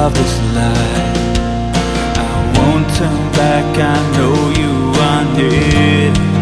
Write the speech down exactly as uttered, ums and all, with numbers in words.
of this life. I won't turn back, I know you are near.